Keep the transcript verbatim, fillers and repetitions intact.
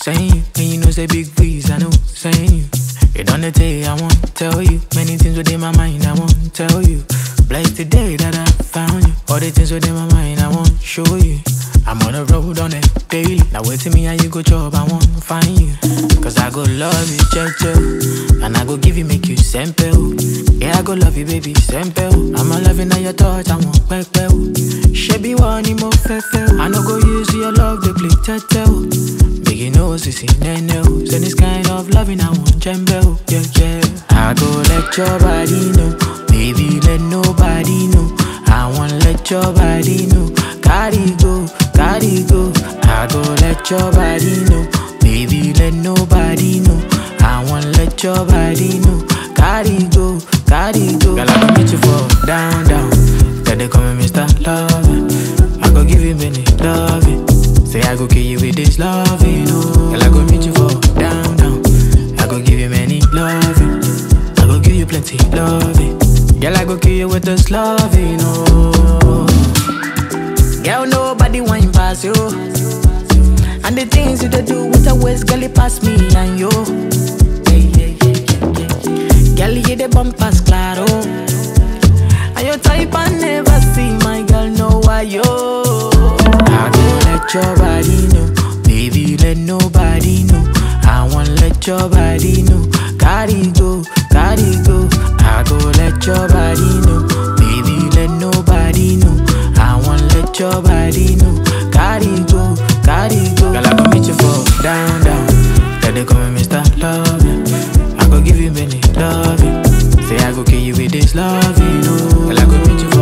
saying you. And you know say big breeze, I know, saying you. You done the day, I won't tell you. Many things within my mind, I won't tell you. Blessed the day that I found you. All the things within my mind, I won't show you. I'm on the road on it daily. Now wait till me and you go job, I won't find you. Cause I go love you, checho. And I go give you, make you simple. Yeah, I go love you, baby, simple. I'm a loving on your touch, I won't back bell. Shabby one, more fefe. I no go use your love, they play tattoo. Biggie knows, you see, nene. So this kind of loving, I want jumbo, yeah, yeah. I go let your body know. Baby, let nobody know. I want let your body know. Carry go, carry go. I go let your body know. Baby, let nobody know. I want let your body know. Carry go, carry go. Girl, I go meet you for down, down. Then they call me Mister Loving. I go give you many loving. Say I go kill you with this loving, oh. Girl, I go meet you for down, down. I go give you many loving. I go give you plenty loving. Girl, I go kill you with this loving, oh. Girl, nobody whine pass you. And the things you do with a waist, girl, it pass me and you. Girl, you the bumpers, claro. And your type I never see, my girl, know why yo. I go let your body know. Baby, let nobody know. I want let your body know. Carry go, carry go. I go let your body know. Baby, let nobody know. I want let your body know. Carry go, carry go. Girl, I go meet you for down, down. Then they call me Mister Loving. I go give you many loving. Say I go kill you with this loving, oh. Girl, I go meet you for